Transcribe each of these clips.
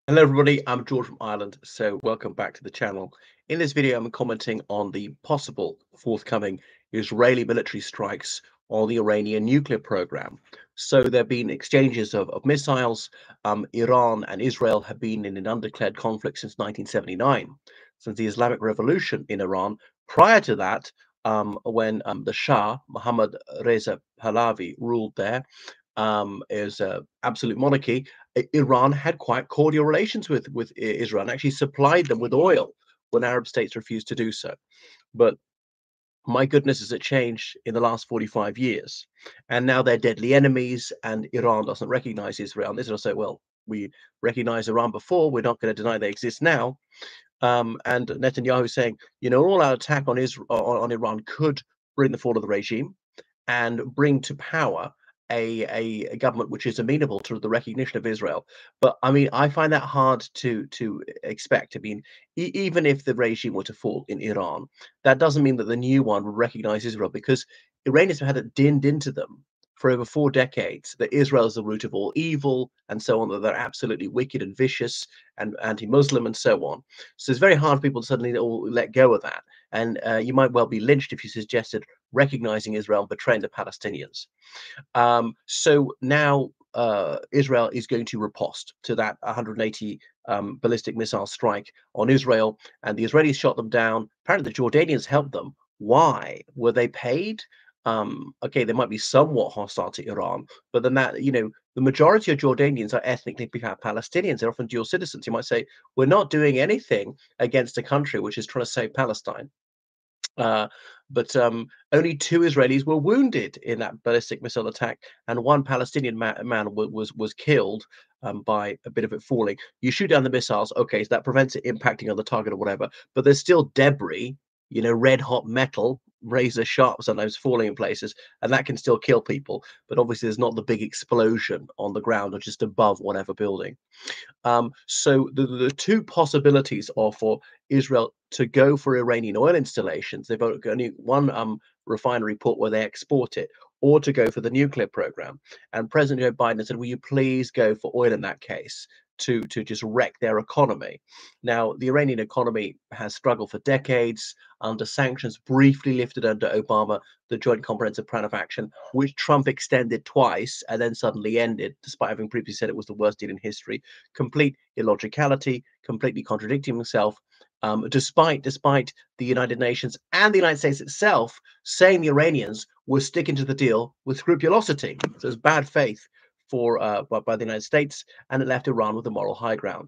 Hello everybody, I'm George from Ireland, so welcome back to the channel. In this video, I'm commenting on the possible forthcoming Israeli military strikes on the Iranian nuclear program. So there have been exchanges of missiles. Iran and Israel have been in an undeclared conflict since 1979, since the Islamic Revolution in Iran. Prior to that, when the Shah, Mohammad Reza Pahlavi, ruled there, is a absolute monarchy. Iran had quite cordial relations with Israel and actually supplied them with oil when Arab states refused to do so. But my goodness, has it changed in the last 45 years? And now they're deadly enemies, and Iran doesn't recognize Israel. And Israel say, well, we recognize Iran before, we're not going to deny they exist now. And Netanyahu saying, all our attack on Israel on Iran could bring the fall of the regime and bring to power a government which is amenable to the recognition of Israel. But I mean, I find that hard to expect. I mean, even if the regime were to fall in Iran, that doesn't mean that the new one would recognize Israel, because Iranians have had it dinned into them for over 4 decades that Israel is the root of all evil and so on, that they're absolutely wicked and vicious and anti-Muslim and so on. So it's very hard for people to suddenly all let go of that. And you might well be lynched if you suggested recognizing Israel and betraying the Palestinians. So now Israel is going to riposte to that 180 ballistic missile strike on Israel, and the Israelis shot them down. Apparently, the Jordanians helped them. Why? Were they paid? Okay, they might be somewhat hostile to Iran, but then the majority of Jordanians are ethnically Palestinians. They're often dual citizens. You might say, we're not doing anything against a country which is trying to save Palestine. Uh, but only two Israelis were wounded in that ballistic missile attack, and one Palestinian man was killed by a bit of it falling. You shoot down the missiles, okay, so that prevents it impacting on the target or whatever, but there's still debris, red hot metal, razor sharp sometimes falling in places, and that can still kill people. But obviously, there's not the big explosion on the ground or just above whatever building. So the two possibilities are for Israel to go for Iranian oil installations. They've got only one refinery port where they export it, or to go for the nuclear program. And President Joe Biden said, "Will you please go for oil in that case?" To just wreck their economy. Now, the Iranian economy has struggled for decades under sanctions, briefly lifted under Obama, the Joint Comprehensive Plan of Action, which Trump extended twice and then suddenly ended, despite having previously said it was the worst deal in history. Complete illogicality, completely contradicting himself. Despite the United Nations and the United States itself saying the Iranians were sticking to the deal with scrupulosity. So it's bad faith by the United States, and it left Iran with the moral high ground.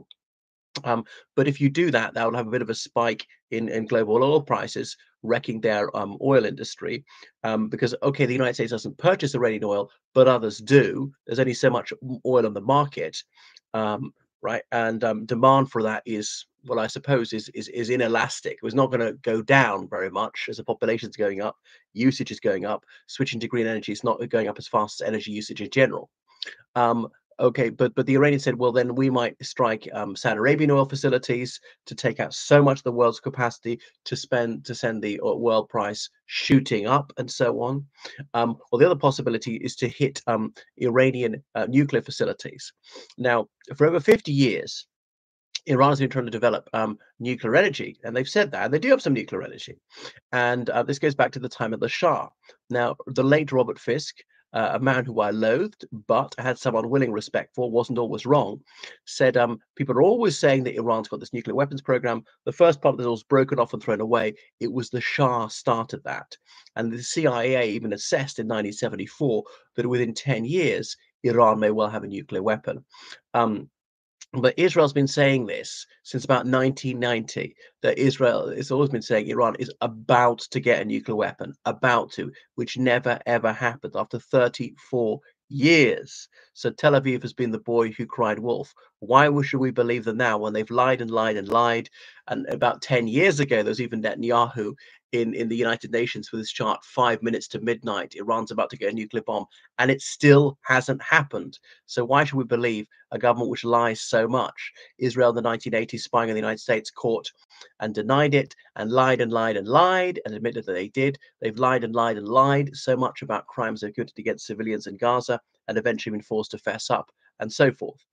Um, but if you do that, that will have a bit of a spike in global oil prices, wrecking their oil industry. Because, okay, the United States doesn't purchase Iranian oil, but others do. There's only so much oil on the market, um, right? And demand for that is, well, I suppose, is inelastic. It's not going to go down very much as the population's going up, usage is going up. Switching to green energy is not going up as fast as energy usage in general. Um, okay, but the Iranians said, well, then we might strike Saudi Arabian oil facilities to take out so much of the world's capacity to send the world price shooting up and so on. Or the other possibility is to hit Iranian nuclear facilities. Now, for over 50 years, Iran has been trying to develop nuclear energy, and they've said that, and they do have some nuclear energy. And this goes back to the time of the Shah. Now, the late Robert Fisk, a man who I loathed but had some unwilling respect for, wasn't always wrong, said people are always saying that Iran's got this nuclear weapons program. The first part that was broken off and thrown away, it was the Shah started that. And the CIA even assessed in 1974 that within 10 years, Iran may well have a nuclear weapon. Um, but Israel's been saying this since about 1990, that Israel has always been saying Iran is about to get a nuclear weapon, about to, which never ever happened after 34 years. So Tel Aviv has been the boy who cried wolf. Why should we believe them now when they've lied and lied and lied? And about 10 years ago, there was even Netanyahu in the United Nations with this chart, 5 minutes to midnight, Iran's about to get a nuclear bomb, and it still hasn't happened. So why should we believe a government which lies so much? Israel in the 1980s spying on the United States, caught and denied it, and lied and lied and lied and admitted that they did. They've lied and lied and lied so much about crimes they've committed against civilians in Gaza, and eventually been forced to fess up, and so forth.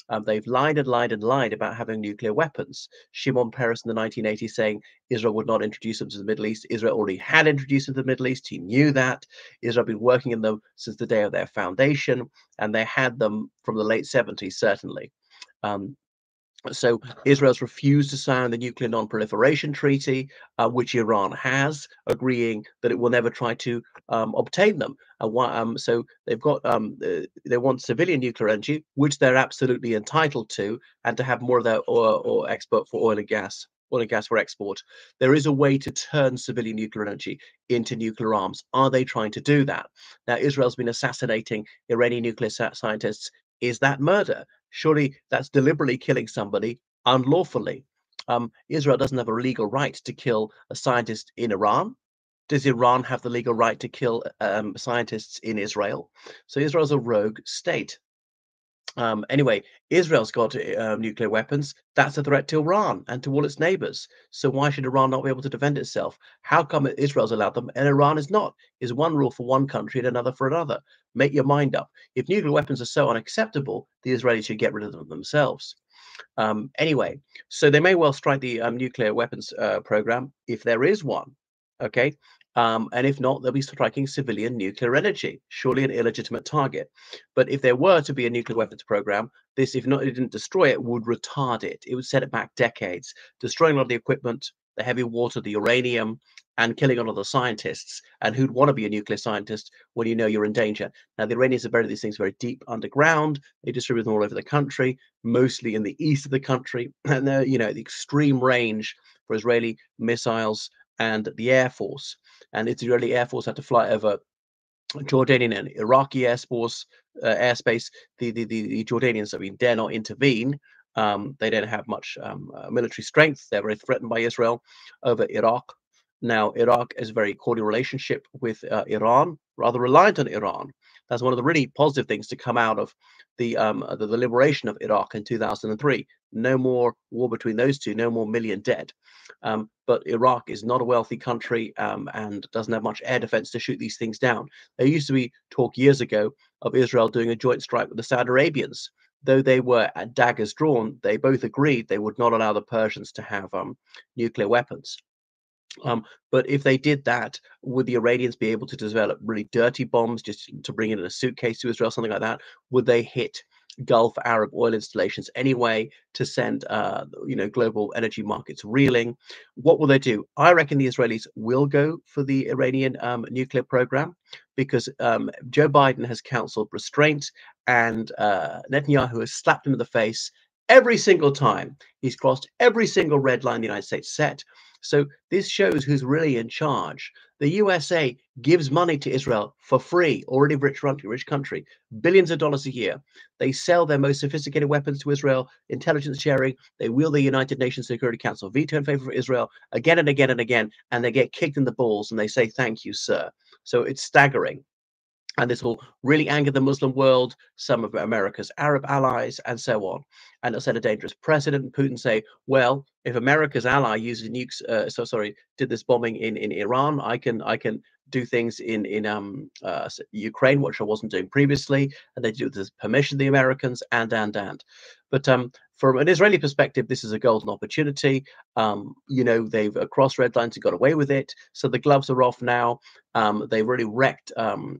They've lied and lied and lied about having nuclear weapons. Shimon Peres in the 1980s saying Israel would not introduce them to the Middle East. Israel already had introduced them to the Middle East. He knew that. Israel had been working in them since the day of their foundation, and they had them from the late 70s, certainly. Um, so Israel's refused to sign the Nuclear Non-Proliferation Treaty, which Iran has, agreeing that it will never try to obtain them. So they've got they want civilian nuclear energy, which they're absolutely entitled to, and to have more of their oil export for oil and gas. Oil and gas for export. There is a way to turn civilian nuclear energy into nuclear arms. Are they trying to do that? Now, Israel's been assassinating Iranian nuclear scientists. Is that murder? Surely that's deliberately killing somebody unlawfully. Israel doesn't have a legal right to kill a scientist in Iran. Does Iran have the legal right to kill scientists in Israel? So Israel's a rogue state. Anyway, Israel's got nuclear weapons. That's a threat to Iran and to all its neighbors. So why should Iran not be able to defend itself? How come Israel's allowed them and Iran is not? Is one rule for one country and another for another? Make your mind up. If nuclear weapons are so unacceptable, the Israelis should get rid of them themselves. Anyway, so they may well strike the nuclear weapons program if there is one. Okay. And if not, they'll be striking civilian nuclear energy, surely an illegitimate target. But if there were to be a nuclear weapons program, this, if not, it didn't destroy it, would retard it. It would set it back decades, destroying a lot of the equipment, the heavy water, the uranium, and killing a lot of the scientists. And who'd want to be a nuclear scientist when you know you're in danger? Now, the Iranians have buried these things very deep underground. They distribute them all over the country, mostly in the east of the country, and they're, the extreme range for Israeli missiles and the Air Force. And the Israeli Air Force had to fly over Jordanian and Iraqi airspace. The Jordanians, dare not intervene. They don't have much military strength. They're very threatened by Israel over Iraq. Now, Iraq has a very cordial relationship with Iran, rather reliant on Iran. That's one of the really positive things to come out of the liberation of Iraq in 2003. No more war between those two, no more million dead. But Iraq is not a wealthy country and doesn't have much air defense to shoot these things down. There used to be talk years ago of Israel doing a joint strike with the Saudi Arabians. Though they were at daggers drawn, they both agreed they would not allow the Persians to have nuclear weapons. But if they did that, would the Iranians be able to develop really dirty bombs just to bring in a suitcase to Israel, something like that? Would they hit Gulf Arab oil installations anyway to send, global energy markets reeling? What will they do? I reckon the Israelis will go for the Iranian nuclear program because Joe Biden has counseled restraint and Netanyahu has slapped him in the face every single time. He's crossed every single red line the United States set. So this shows who's really in charge. The USA gives money to Israel for free, already rich country, billions of dollars a year. They sell their most sophisticated weapons to Israel, intelligence sharing. They wield the United Nations Security Council veto in favor of Israel again and again and again, and they get kicked in the balls and they say, thank you, sir. So it's staggering. And this will really anger the Muslim world, some of America's Arab allies, and so on. And it'll set a dangerous precedent. Putin say, well, if America's ally uses nukes, did this bombing in Iran, I can do things in Ukraine, which I wasn't doing previously, and they do it with permission of the Americans, and. But from an Israeli perspective, this is a golden opportunity. They've crossed red lines and got away with it. So the gloves are off now. They've really wrecked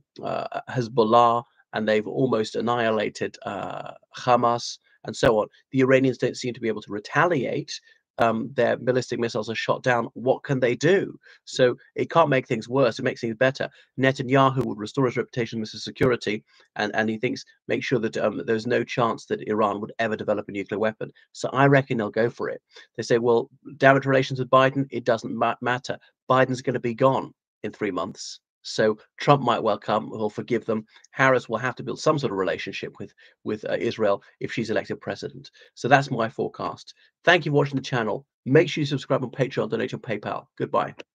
Hezbollah, and they've almost annihilated Hamas, and so on. The Iranians don't seem to be able to retaliate. Their ballistic missiles are shot down. What can they do? So it can't make things worse. It makes things better. Netanyahu would restore his reputation as security, and he thinks make sure that there's no chance that Iran would ever develop a nuclear weapon. So I reckon they'll go for it. They say, well, damage relations with Biden, it doesn't matter. Biden's going to be gone in 3 months. So Trump might well come, will forgive them. Harris will have to build some sort of relationship with Israel if she's elected president. So that's my forecast. Thank you for watching the channel. Make sure you subscribe on Patreon, donate on PayPal. Goodbye.